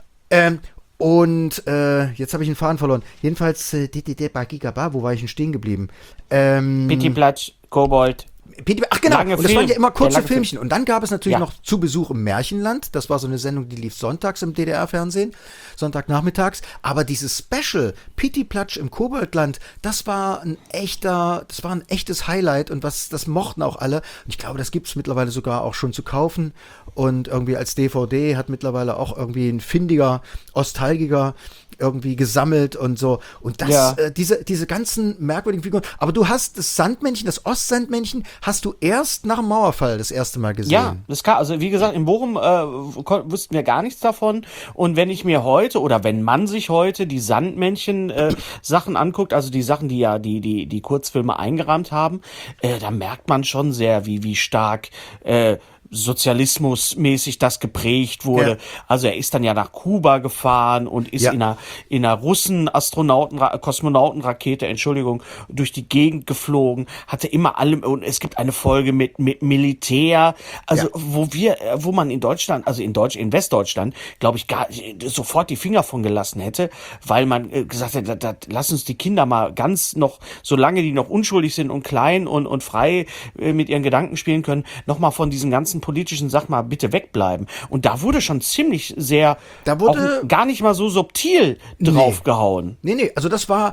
Jetzt habe ich den Faden verloren. Jedenfalls, wo war ich denn stehen geblieben? Pittiplatsch, Kobold. Ach genau, und das waren ja immer kurze Filmchen. Und dann gab es natürlich noch Zu Besuch im Märchenland. Das war so eine Sendung, die lief sonntags im DDR-Fernsehen, Sonntagnachmittags. Aber dieses Special, Pittiplatsch im Koboldland, das war ein echtes Highlight und das mochten auch alle. Und ich glaube, das gibt's mittlerweile sogar auch schon zu kaufen. Und irgendwie als DVD hat mittlerweile auch irgendwie ein findiger Ostalgiker irgendwie gesammelt und so. Und das, diese ganzen merkwürdigen Figuren. Aber du hast das Sandmännchen, das Ostsandmännchen, hast du erst nach dem Mauerfall das erste Mal gesehen. Ja, das kann, also wie gesagt, in Bochum wussten wir gar nichts davon. Und wenn ich mir heute, oder wenn man sich heute die Sandmännchen Sachen anguckt, also die Sachen, die ja die Kurzfilme eingerahmt haben, da merkt man schon sehr, wie stark sozialismusmäßig das geprägt wurde. Ja. Also er ist dann ja nach Kuba gefahren und ist in einer Kosmonautenrakete, durch die Gegend geflogen, hatte immer alle, und es gibt eine Folge mit Militär, also wo man in Deutschland, also in Westdeutschland, glaube ich, sofort die Finger von gelassen hätte, weil man gesagt hat, lass uns die Kinder mal ganz noch, solange die noch unschuldig sind und klein und frei mit ihren Gedanken spielen können, noch mal von diesen ganzen ganzen politischen Sachen mal bitte wegbleiben. Und da wurde schon ziemlich sehr, auch gar nicht mal so subtil draufgehauen. Nee, also das war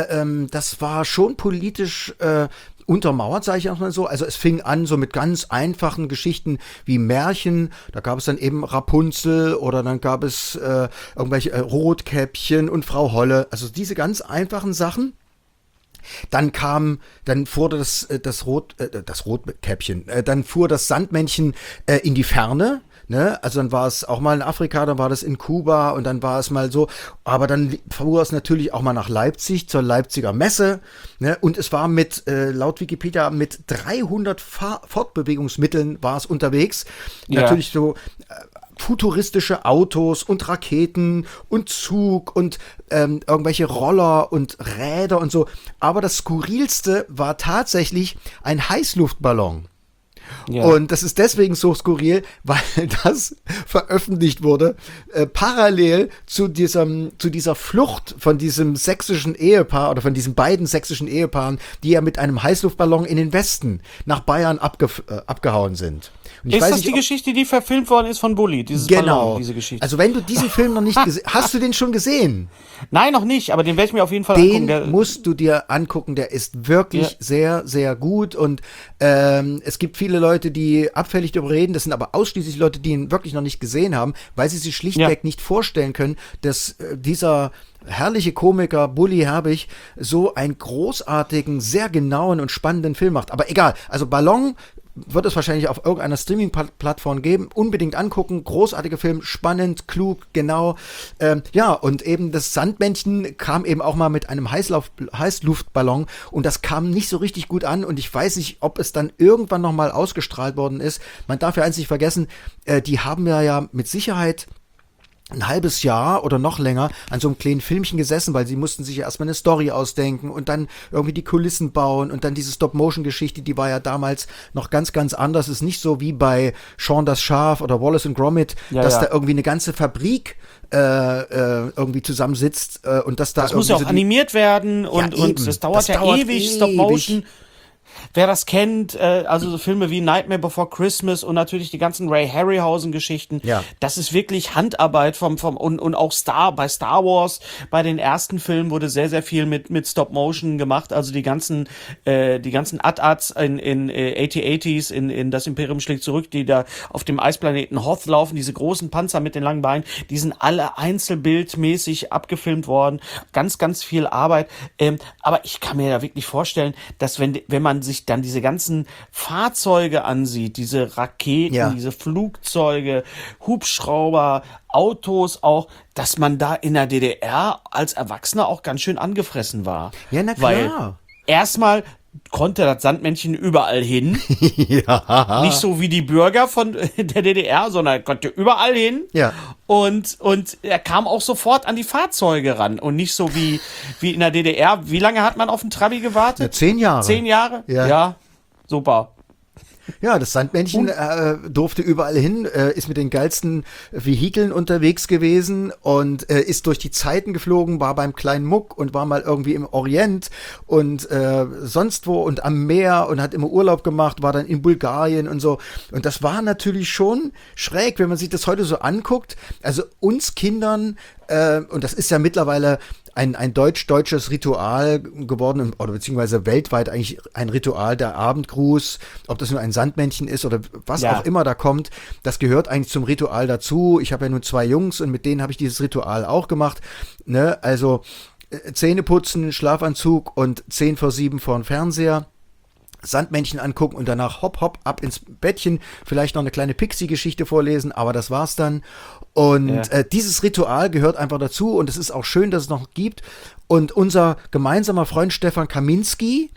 schon politisch untermauert, sage ich auch mal so. Also es fing an so mit ganz einfachen Geschichten wie Märchen. Da gab es dann eben Rapunzel oder dann gab es irgendwelche Rotkäppchen und Frau Holle. Also diese ganz einfachen Sachen. Dann fuhr das Rotkäppchen, dann fuhr das Sandmännchen in die Ferne. Ne? Also dann war es auch mal in Afrika, dann war das in Kuba und dann war es mal so. Aber dann fuhr es natürlich auch mal nach Leipzig, zur Leipziger Messe. Ne? Und es war laut Wikipedia, mit 300 Fortbewegungsmitteln war es unterwegs. Ja. Natürlich so futuristische Autos und Raketen und Zug und irgendwelche Roller und Räder und so. Aber das Skurrilste war tatsächlich ein Heißluftballon. Ja. Und das ist deswegen so skurril, weil das veröffentlicht wurde parallel zu dieser Flucht von diesem sächsischen Ehepaar oder von diesen beiden sächsischen Ehepaaren, die ja mit einem Heißluftballon in den Westen nach Bayern abgehauen sind. Und ist das die Geschichte, die verfilmt worden ist von Bully? Genau. Diese Geschichte. Also wenn du diesen Film noch nicht gesehen hast, du den schon gesehen? Nein, noch nicht, aber den werde ich mir auf jeden Fall angucken. Den musst du dir angucken, der ist wirklich sehr, sehr gut und es gibt viele Leute, die abfällig darüber reden, das sind aber ausschließlich Leute, die ihn wirklich noch nicht gesehen haben, weil sie sich schlichtweg nicht vorstellen können, dass dieser herrliche Komiker Bully Herbig so einen großartigen, sehr genauen und spannenden Film macht. Aber egal, also Ballon wird es wahrscheinlich auf irgendeiner Streaming-Plattform geben. Unbedingt angucken. Großartiger Film, spannend, klug, genau. Und eben das Sandmännchen kam eben auch mal mit einem Heißluftballon und das kam nicht so richtig gut an und ich weiß nicht, ob es dann irgendwann nochmal ausgestrahlt worden ist. Man darf ja eins nicht vergessen, die haben ja mit Sicherheit ein halbes Jahr oder noch länger an so einem kleinen Filmchen gesessen, weil sie mussten sich ja erstmal eine Story ausdenken und dann irgendwie die Kulissen bauen und dann diese Stop-Motion-Geschichte, die war ja damals noch ganz, ganz anders. Ist nicht so wie bei Shaun das Schaf oder Wallace and Gromit, dass da irgendwie eine ganze Fabrik irgendwie zusammensitzt und dass da das muss ja auch animiert werden und das dauert ewig, Stop-Motion. Wer das kennt, also so Filme wie Nightmare Before Christmas und natürlich die ganzen Ray Harryhausen-Geschichten, das ist wirklich Handarbeit und auch bei Star Wars, bei den ersten Filmen wurde sehr, sehr viel mit Stop-Motion gemacht, also die ganzen AT-ATs in AT-ATs in Das Imperium schlägt zurück, die da auf dem Eisplaneten Hoth laufen, diese großen Panzer mit den langen Beinen, die sind alle einzelbildmäßig abgefilmt worden, ganz, ganz viel Arbeit, aber ich kann mir da wirklich vorstellen, dass wenn man sich dann diese ganzen Fahrzeuge ansieht, diese Raketen, diese Flugzeuge, Hubschrauber, Autos auch, dass man da in der DDR als Erwachsener auch ganz schön angefressen war. Ja, na klar. Weil erstmal konnte das Sandmännchen überall hin. Ja. Nicht so wie die Bürger von der DDR, sondern er konnte überall hin. Ja. Und er kam auch sofort an die Fahrzeuge ran und nicht so wie in der DDR. Wie lange hat man auf den Trabi gewartet? Ja, 10 Jahre. 10 Jahre? Ja, super. Ja, das Sandmännchen durfte überall hin, ist mit den geilsten Vehikeln unterwegs gewesen und ist durch die Zeiten geflogen, war beim kleinen Muck und war mal irgendwie im Orient und sonst wo und am Meer und hat immer Urlaub gemacht, war dann in Bulgarien und so. Und das war natürlich schon schräg, wenn man sich das heute so anguckt. Also uns Kindern, und das ist ja mittlerweile ein deutsches Ritual geworden, oder beziehungsweise weltweit eigentlich ein Ritual, der Abendgruß, ob das nur ein Sandmännchen ist oder was auch immer da kommt, das gehört eigentlich zum Ritual dazu. Ich habe ja nun 2 Jungs und mit denen habe ich dieses Ritual auch gemacht. Ne? Also Zähne putzen, Schlafanzug und 6:50 vor dem Fernseher. Sandmännchen angucken und danach hopp, hopp, ab ins Bettchen, vielleicht noch eine kleine Pixie-Geschichte vorlesen, aber das war's dann. Und dieses Ritual gehört einfach dazu und es ist auch schön, dass es noch gibt. Und unser gemeinsamer Freund Stefan Kaminski,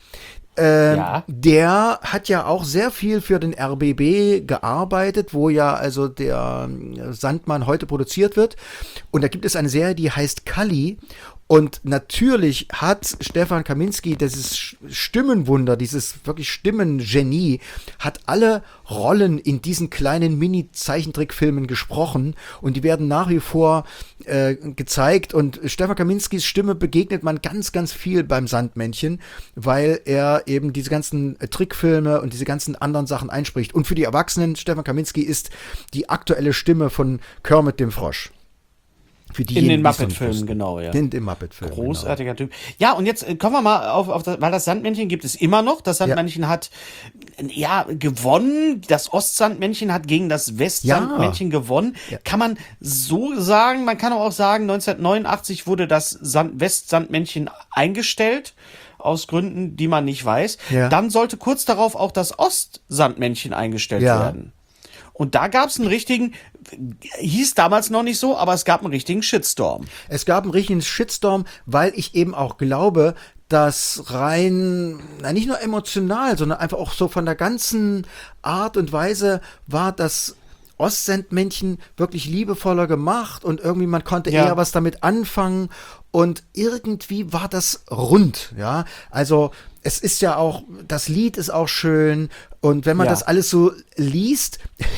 der hat ja auch sehr viel für den RBB gearbeitet, wo ja also der Sandmann heute produziert wird. Und da gibt es eine Serie, die heißt Kalli. Und natürlich hat Stefan Kaminski dieses Stimmenwunder, dieses wirklich Stimmengenie, hat alle Rollen in diesen kleinen Mini-Zeichentrickfilmen gesprochen und die werden nach wie vor gezeigt. Und Stefan Kaminskis Stimme begegnet man ganz, ganz viel beim Sandmännchen, weil er eben diese ganzen Trickfilme und diese ganzen anderen Sachen einspricht. Und für die Erwachsenen, Stefan Kaminski ist die aktuelle Stimme von Kermit dem Frosch. Für in den Muppet-Filmen, genau, ja. In den Muppet-Filmen. Großartiger Typ. Ja, und jetzt kommen wir mal auf das, weil das Sandmännchen gibt es immer noch. Das Sandmännchen hat, gewonnen. Das Ostsandmännchen hat gegen das Westsandmännchen gewonnen. Ja. Kann man so sagen. Man kann aber auch sagen, 1989 wurde das Westsandmännchen eingestellt. Aus Gründen, die man nicht weiß. Ja. Dann sollte kurz darauf auch das Ostsandmännchen eingestellt werden. Und da gab es einen richtigen, hieß damals noch nicht so, aber es gab einen richtigen Shitstorm. Es gab einen richtigen Shitstorm, weil ich eben auch glaube, dass rein, nicht nur emotional, sondern einfach auch so von der ganzen Art und Weise war das Ostsandmännchen wirklich liebevoller gemacht und irgendwie man konnte eher was damit anfangen und irgendwie war das rund, ja. Also es ist ja auch, das Lied ist auch schön und wenn man das alles so liest,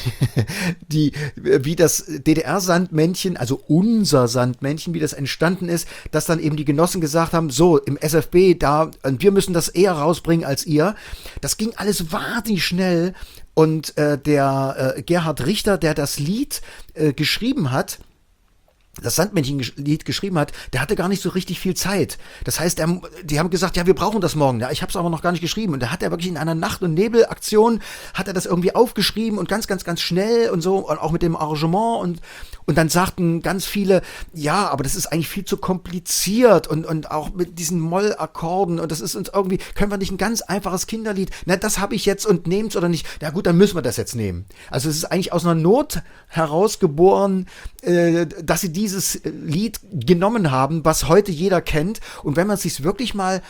wie das DDR-Sandmännchen, also unser Sandmännchen, wie das entstanden ist, dass dann eben die Genossen gesagt haben, so im SFB, wir müssen das eher rausbringen als ihr. Das ging alles wahnsinnig schnell und der Gerhard Richter, der das Lied geschrieben hat, das Sandmännchen-Lied geschrieben hat, der hatte gar nicht so richtig viel Zeit. Das heißt, die haben gesagt, ja, wir brauchen das morgen. Ja, ich habe es aber noch gar nicht geschrieben. Und da hat er wirklich in einer Nacht- und Nebelaktion, hat er das irgendwie aufgeschrieben und ganz, ganz, ganz schnell und so, und auch mit dem Arrangement und dann sagten ganz viele, ja, aber das ist eigentlich viel zu kompliziert und auch mit diesen Mollakkorden und das ist uns irgendwie, können wir nicht ein ganz einfaches Kinderlied, na, das habe ich jetzt und nehmt's oder nicht, na gut, dann müssen wir das jetzt nehmen. Also es ist eigentlich aus einer Not herausgeboren, dass sie dieses Lied genommen haben, was heute jeder kennt und wenn man es sich wirklich mal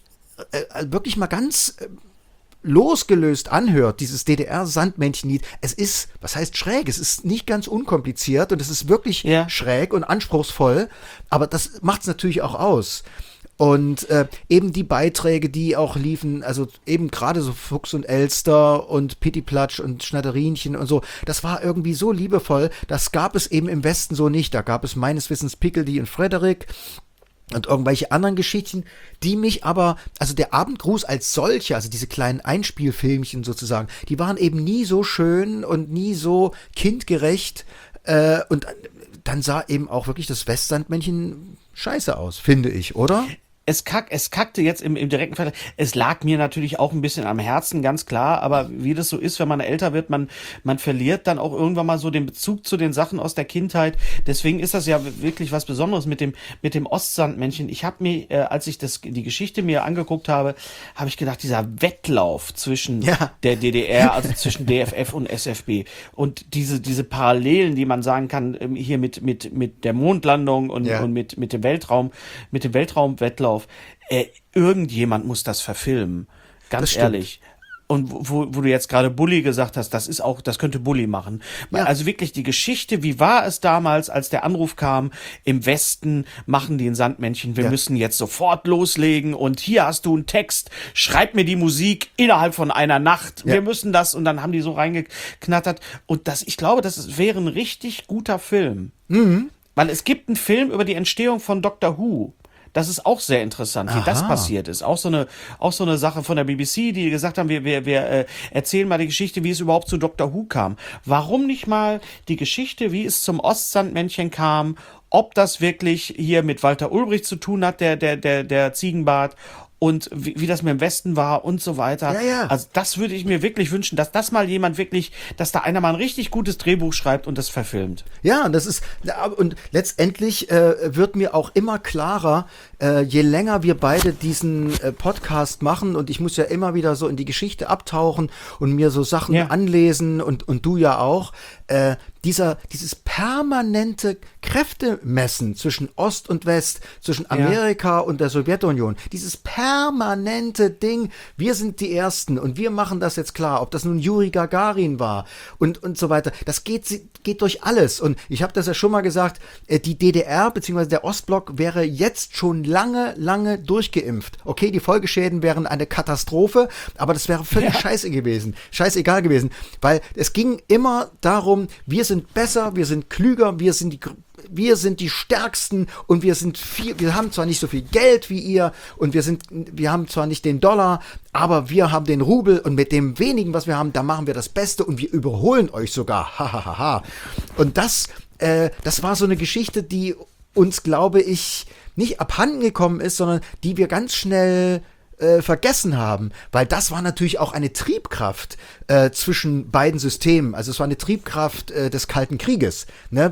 ganz losgelöst anhört, dieses DDR-Sandmännchenlied, es ist, was heißt schräg, es ist nicht ganz unkompliziert und es ist wirklich schräg und anspruchsvoll, aber das macht es natürlich auch aus. Und eben die Beiträge, die auch liefen, also eben gerade so Fuchs und Elster und Pittiplatsch und Schnatterinchen und so, das war irgendwie so liebevoll, das gab es eben im Westen so nicht. Da gab es meines Wissens Pickledy und Frederick und irgendwelche anderen Geschichten, die mich aber, also der Abendgruß als solcher, also diese kleinen Einspielfilmchen sozusagen, die waren eben nie so schön und nie so kindgerecht und dann sah eben auch wirklich das Westsandmännchen scheiße aus, finde ich, oder? Es kackte jetzt im direkten Fall. Es lag mir natürlich auch ein bisschen am Herzen, ganz klar. Aber wie das so ist, wenn man älter wird, man verliert dann auch irgendwann mal so den Bezug zu den Sachen aus der Kindheit. Deswegen ist das ja wirklich was Besonderes mit dem Ostsandmännchen. Ich habe mir, als ich die Geschichte mir angeguckt habe, habe ich gedacht, dieser Wettlauf zwischen der DDR, also zwischen DFF und SFB und diese Parallelen, die man sagen kann, hier mit der Mondlandung und mit dem Weltraumwettlauf. Irgendjemand muss das verfilmen. Ganz ehrlich. Und wo du jetzt gerade Bully gesagt hast, das könnte Bully machen. Ja. Also wirklich die Geschichte, wie war es damals, als der Anruf kam, im Westen machen die ein Sandmännchen, wir müssen jetzt sofort loslegen und hier hast du einen Text, schreib mir die Musik innerhalb von einer Nacht, wir müssen das und dann haben die so reingeknattert und ich glaube, das wäre ein richtig guter Film. Mhm. Weil es gibt einen Film über die Entstehung von Doctor Who. Das ist auch sehr interessant, wie das passiert ist. Auch so eine Sache von der BBC, die gesagt haben, wir erzählen mal die Geschichte, wie es überhaupt zu Doctor Who kam. Warum nicht mal die Geschichte, wie es zum Ostsandmännchen kam, ob das wirklich hier mit Walter Ulbricht zu tun hat, der Ziegenbart, und wie das mit dem Westen war und so weiter. Ja. Also das würde ich mir wirklich wünschen, dass das mal jemand wirklich, dass da einer mal ein richtig gutes Drehbuch schreibt und das verfilmt. Ja, und letztendlich wird mir auch immer klarer, je länger wir beide diesen Podcast machen und ich muss ja immer wieder so in die Geschichte abtauchen und mir so Sachen anlesen und du ja auch, dieses permanente Kräfte messen zwischen Ost und West, zwischen Amerika und der Sowjetunion. Dieses permanente Ding, wir sind die Ersten und wir machen das jetzt klar, ob das nun Juri Gagarin war und so weiter. Das geht durch alles. Und ich habe das ja schon mal gesagt, die DDR bzw. der Ostblock wäre jetzt schon lange, lange durchgeimpft. Okay, die Folgeschäden wären eine Katastrophe, aber das wäre völlig scheißegal gewesen, weil es ging immer darum, wir sind besser, wir sind klüger, wir sind die Stärksten und wir haben zwar nicht so viel Geld wie ihr und wir haben zwar nicht den Dollar, aber wir haben den Rubel und mit dem wenigen, was wir haben, da machen wir das Beste und wir überholen euch sogar. Ha. Und das war so eine Geschichte, die uns, glaube ich, nicht abhanden gekommen ist, sondern die wir ganz schnell vergessen haben, weil das war natürlich auch eine Triebkraft zwischen beiden Systemen. Also es war eine Triebkraft des Kalten Krieges. Ne?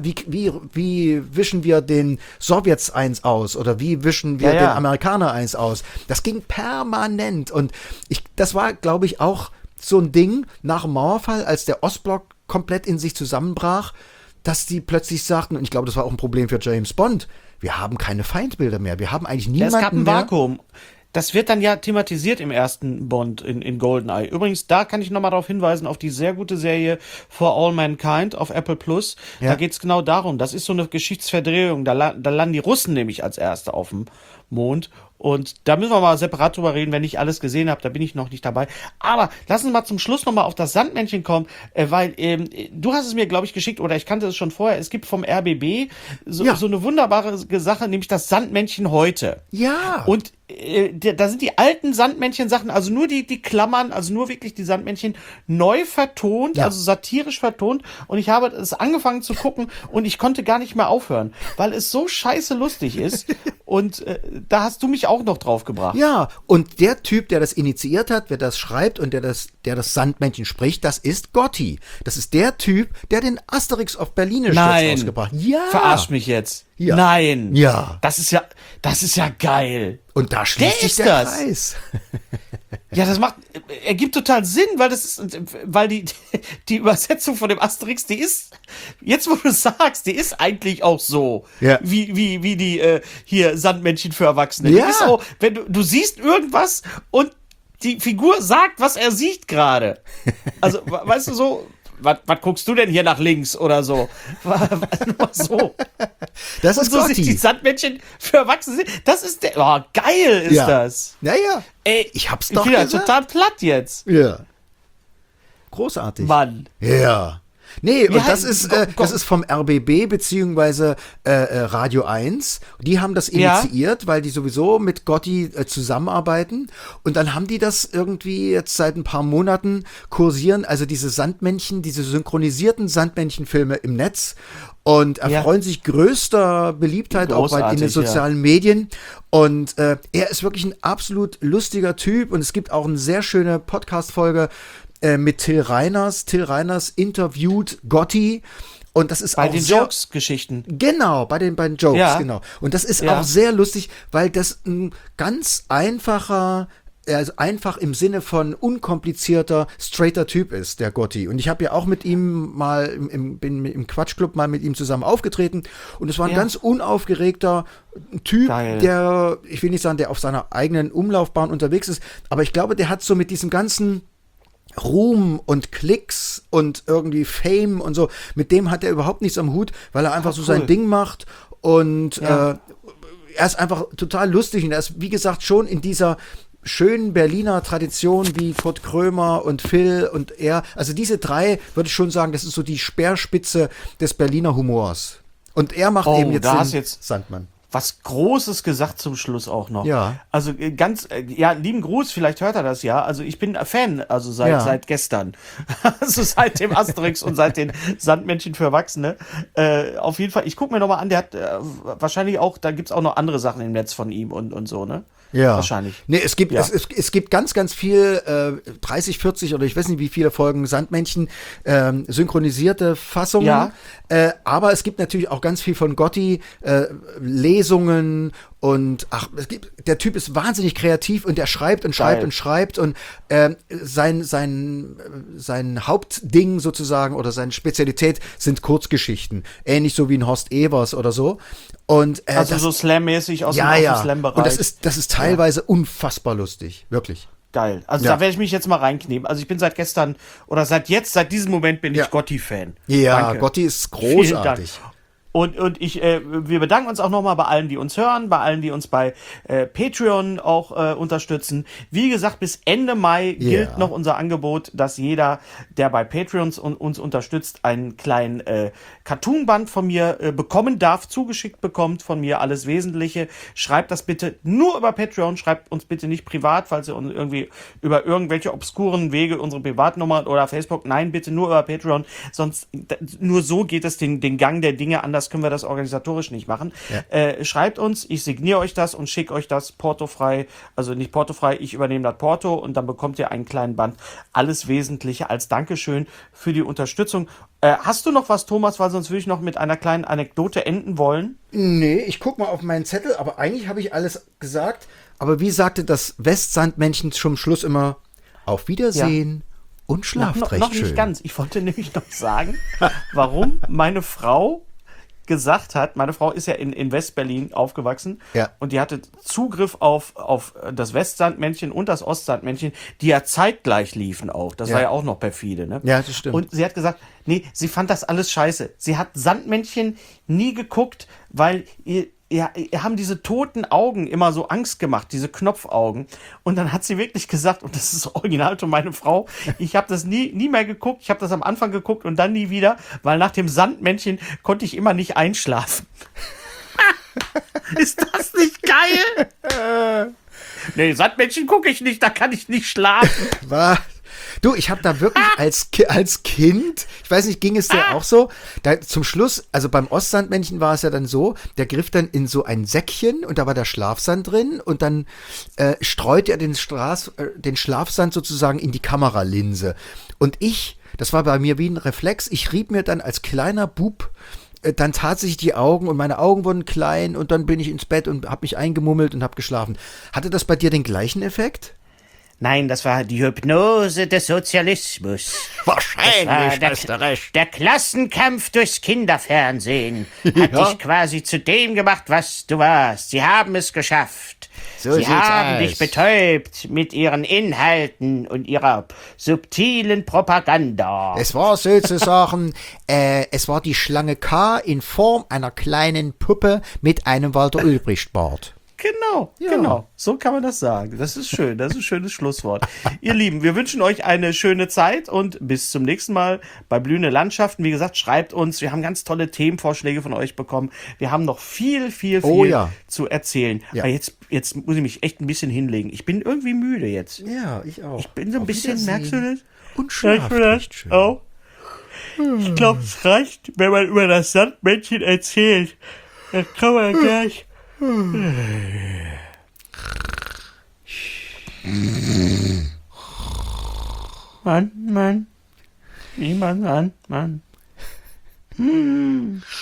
Wie wischen wir den Sowjets eins aus oder wie wischen wir den Amerikanern eins aus? Das ging permanent und das war, glaube ich, auch so ein Ding nach dem Mauerfall, als der Ostblock komplett in sich zusammenbrach, dass die plötzlich sagten, und ich glaube, das war auch ein Problem für James Bond, wir haben keine Feindbilder mehr, wir haben eigentlich niemanden mehr. Es gab ein mehr. Vakuum. Das wird dann ja thematisiert im ersten Bond in GoldenEye. Übrigens, da kann ich nochmal darauf hinweisen, auf die sehr gute Serie For All Mankind auf Apple Plus. Ja. Da geht's genau darum. Das ist so eine Geschichtsverdrehung. Da landen die Russen nämlich als Erste auf dem Mond. Und da müssen wir mal separat drüber reden, wenn ich alles gesehen habe, da bin ich noch nicht dabei. Aber lass uns mal zum Schluss nochmal auf das Sandmännchen kommen, weil du hast es mir, glaube ich, geschickt, oder ich kannte es schon vorher, es gibt vom RBB so eine wunderbare Sache, nämlich das Sandmännchen heute. Ja. Und da sind die alten Sandmännchen-Sachen, also nur die Klammern, also nur wirklich die Sandmännchen neu vertont, also satirisch vertont. Und ich habe es angefangen zu gucken und ich konnte gar nicht mehr aufhören, weil es so scheiße lustig ist. Und da hast du mich auch noch drauf gebracht. Ja, und der Typ, der das initiiert hat, wer das schreibt und der das Sandmännchen spricht, das ist Gotti. Das ist der Typ, der den Asterix auf Berlinisch rausgebracht hat. Ja. Verarsch mich jetzt. Ja. Nein. Ja. Das ist ja geil. Und da schließt sich der Kreis. Ja, das ergibt total Sinn, weil die Übersetzung von dem Asterix, die ist, jetzt wo du sagst, die ist eigentlich auch so, wie die hier Sandmännchen für Erwachsene. Ja. Die ist auch, wenn du siehst irgendwas und die Figur sagt, was er sieht gerade. Also, weißt du, so, was guckst du denn hier nach links oder so? So. Das ist so Gotti. Sind die Sandmännchen für Erwachsene. Das ist geil ist das. Naja. Ey, ich hab's doch gesagt. Total platt jetzt. Ja. Großartig. Mann. Ja. Nee, und das ist vom RBB beziehungsweise Radio 1. Die haben das initiiert, weil die sowieso mit Gotti zusammenarbeiten. Und dann haben die das irgendwie jetzt seit ein paar Monaten kursieren, also diese Sandmännchen, diese synchronisierten Sandmännchenfilme im Netz. Und erfreuen sich größter Beliebtheit auch in den sozialen Medien. Und er ist wirklich ein absolut lustiger Typ. Und es gibt auch eine sehr schöne Podcast-Folge mit Till Reiners. Till Reiners interviewt Gotti. Und das ist bei auch den Jokes-Geschichten. Genau, bei den Jokes, genau. Und das ist auch sehr lustig, weil das ein ganz einfacher, also einfach im Sinne von unkomplizierter, straighter Typ ist, der Gotti. Und ich habe ja auch mit ihm mal bin im Quatschclub mal mit ihm zusammen aufgetreten. Und es war ein ganz unaufgeregter Typ, der, ich will nicht sagen, der auf seiner eigenen Umlaufbahn unterwegs ist, aber ich glaube, der hat so mit diesem ganzen Ruhm und Klicks und irgendwie Fame und so, mit dem hat er überhaupt nichts am Hut, weil er einfach so sein Ding macht und er ist einfach total lustig und er ist, wie gesagt, schon in dieser schönen Berliner Tradition wie Kurt Krömer und Phil und er, also diese drei, würde ich schon sagen, das ist so die Speerspitze des Berliner Humors. Und er macht eben jetzt den Sandmann. Was Großes gesagt zum Schluss auch noch. Ja. Also lieben Gruß, vielleicht hört er das ja. Also ich bin Fan, also seit gestern. Also seit dem Asterix und seit den Sandmännchen für Erwachsene. Auf jeden Fall, ich gucke mir nochmal an, der hat wahrscheinlich auch, da gibt's auch noch andere Sachen im Netz von ihm und so, ne? Ja. Wahrscheinlich. Nee, es gibt ganz, ganz viel, 30, 40 oder ich weiß nicht wie viele Folgen Sandmännchen, synchronisierte Fassungen. Ja. Aber es gibt natürlich auch ganz viel von Gotti, Lesungen Und der Typ ist wahnsinnig kreativ und der schreibt und schreibt und schreibt und sein Hauptding sozusagen oder seine Spezialität sind Kurzgeschichten. Ähnlich so wie ein Horst Evers oder so. Und, also so Slam-mäßig aus dem Slam-Bereich. Und das ist teilweise unfassbar lustig. Wirklich. Geil. Also da werde ich mich jetzt mal reinkneben. Also ich bin seit gestern oder seit diesem Moment bin ich Gotti-Fan. Ja, danke. Gotti ist großartig. Und wir bedanken uns auch nochmal bei allen, die uns hören, bei allen, die uns bei Patreon auch unterstützen. Wie gesagt, bis Ende Mai gilt noch unser Angebot, dass jeder, der bei Patreon uns unterstützt, einen kleinen Cartoon-Band von mir bekommen darf, zugeschickt bekommt von mir, alles Wesentliche. Schreibt das bitte nur über Patreon, schreibt uns bitte nicht privat, falls ihr uns irgendwie über irgendwelche obskuren Wege, unsere Privatnummer oder Facebook, nein, bitte nur über Patreon, sonst nur so geht es den Gang der Dinge, anders können wir das organisatorisch nicht machen. Ja. Schreibt uns, ich signiere euch das und schicke euch das portofrei, also nicht portofrei, ich übernehme das Porto und dann bekommt ihr einen kleinen Band. Alles Wesentliche als Dankeschön für die Unterstützung. Hast du noch was, Thomas, weil sonst würde ich noch mit einer kleinen Anekdote enden wollen? Nee, ich gucke mal auf meinen Zettel, aber eigentlich habe ich alles gesagt. Aber wie sagte das Westsandmännchen zum Schluss immer, auf Wiedersehen und schlaft recht schön. Noch nicht ganz. Ich wollte nämlich noch sagen, warum meine Frau gesagt hat, meine Frau ist ja in Westberlin aufgewachsen und die hatte Zugriff auf das Westsandmännchen und das Ostsandmännchen, die ja zeitgleich liefen auch. Das war ja auch noch perfide, ne? Ja, das stimmt. Und sie hat gesagt, nee, sie fand das alles scheiße. Sie hat Sandmännchen nie geguckt, weil ihr haben diese toten Augen immer so Angst gemacht, diese Knopfaugen. Und dann hat sie wirklich gesagt, und das ist original für meine Frau, ich habe das nie mehr geguckt, ich habe das am Anfang geguckt und dann nie wieder, weil nach dem Sandmännchen konnte ich immer nicht einschlafen. Ist das nicht geil? Nee, Sandmännchen gucke ich nicht, da kann ich nicht schlafen. Was? Du, ich habe da wirklich als Kind, ich weiß nicht, ging es dir auch so? Da zum Schluss, also beim Ostsandmännchen war es ja dann so, der griff dann in so ein Säckchen und da war der Schlafsand drin und dann streut er den Schlafsand sozusagen in die Kameralinse. Und das war bei mir wie ein Reflex, ich rieb mir dann als kleiner Bub dann tatsächlich die Augen und meine Augen wurden klein und dann bin ich ins Bett und habe mich eingemummelt und habe geschlafen. Hatte das bei dir den gleichen Effekt? Nein, das war die Hypnose des Sozialismus. Wahrscheinlich, hast du recht. Der Klassenkampf durchs Kinderfernsehen hat dich quasi zu dem gemacht, was du warst. Sie haben es geschafft. Sie haben dich betäubt mit ihren Inhalten und ihrer subtilen Propaganda. Es war sozusagen, es war die Schlange K in Form einer kleinen Puppe mit einem Walter Ulbricht-Bart. Genau. So kann man das sagen. Das ist schön. Das ist ein schönes Schlusswort. Ihr Lieben, wir wünschen euch eine schöne Zeit und bis zum nächsten Mal bei Blühende Landschaften. Wie gesagt, schreibt uns. Wir haben ganz tolle Themenvorschläge von euch bekommen. Wir haben noch viel zu erzählen. Ja. Aber jetzt muss ich mich echt ein bisschen hinlegen. Ich bin irgendwie müde jetzt. Ja, ich auch. Ich bin so ein bisschen, merkst du das? Und schlaft recht schön. Auch. Ich glaube, es reicht, wenn man über das Sandmännchen erzählt. Dann kann man gleich... Mann. Niemand an, Mann.